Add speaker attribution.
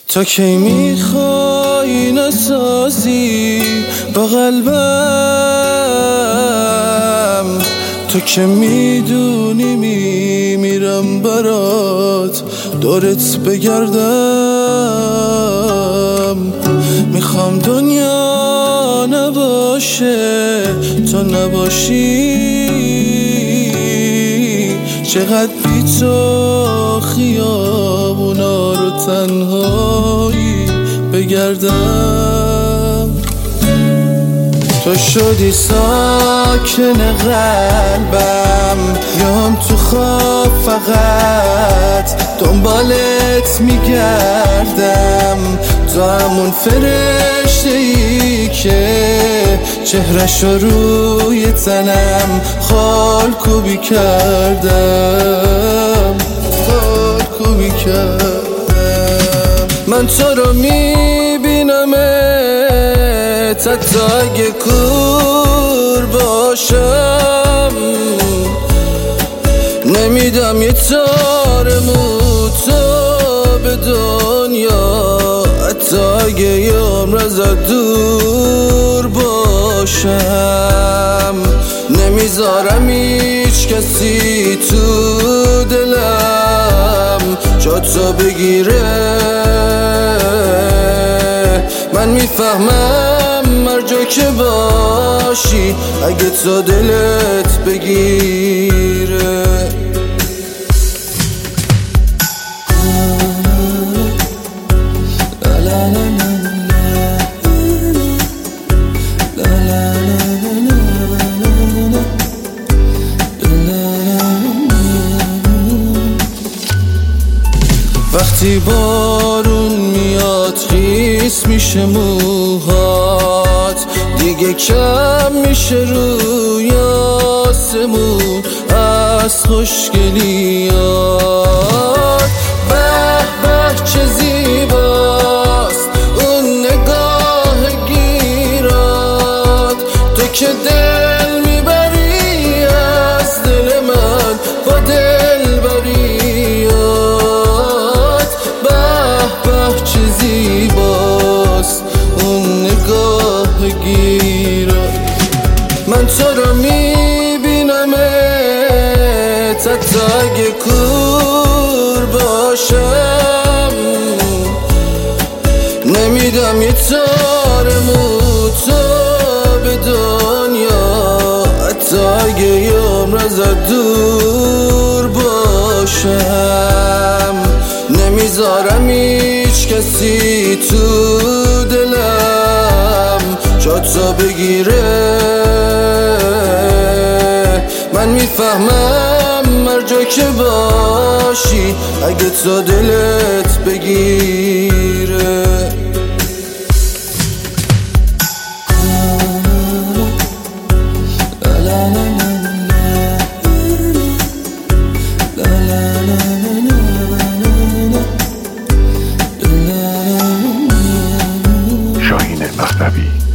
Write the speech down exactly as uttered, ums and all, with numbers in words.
Speaker 1: تا کی میخوای نسازی با قلبم؟ تو که میدونی میمیرم برات دورت بگردم. میخوام دنیا نباشه تا نباشی، چقدر بی تو خیابونا رو تنهایی بگردم. تو شدی ساکن قلبم، یام تو خواب فقط دنبالت میگردم. تو همون فرشته ای که چهرش رو روی تنم خالکوبی کردم، خالکوبی کردم. من تو رو میبینمت حتی اگه کور باشم، نمیدم یه تار موتا به دنیا، حتی اگه یه عمر ازت دور باشم. نمیذارم هیچ کسی تو دلم جاتو بگیره. من میفهمم هر جا که باشی اگه تو دلت بگیره. وقتی بارون میاد خیس میشه موهات، دیگه کم میشه روی آسمون از خوشگلیات. به به چه زیباست اون نگاه گیرات، تو که دل میبری از دل من با دل بریات. چه زیباست اون نگاه گیرات. من تو رو میبینمت حتی اگه کور باشم، نمیدم یه تار موتا به دنیا، حتی اگه یه عمر ازت دور باشم. نمیذارم هیچ کسی تو دلم جاتو بگیره. من میفهمم هر جا که باشی اگه تو دلت بگیره.
Speaker 2: شاهین مصطفی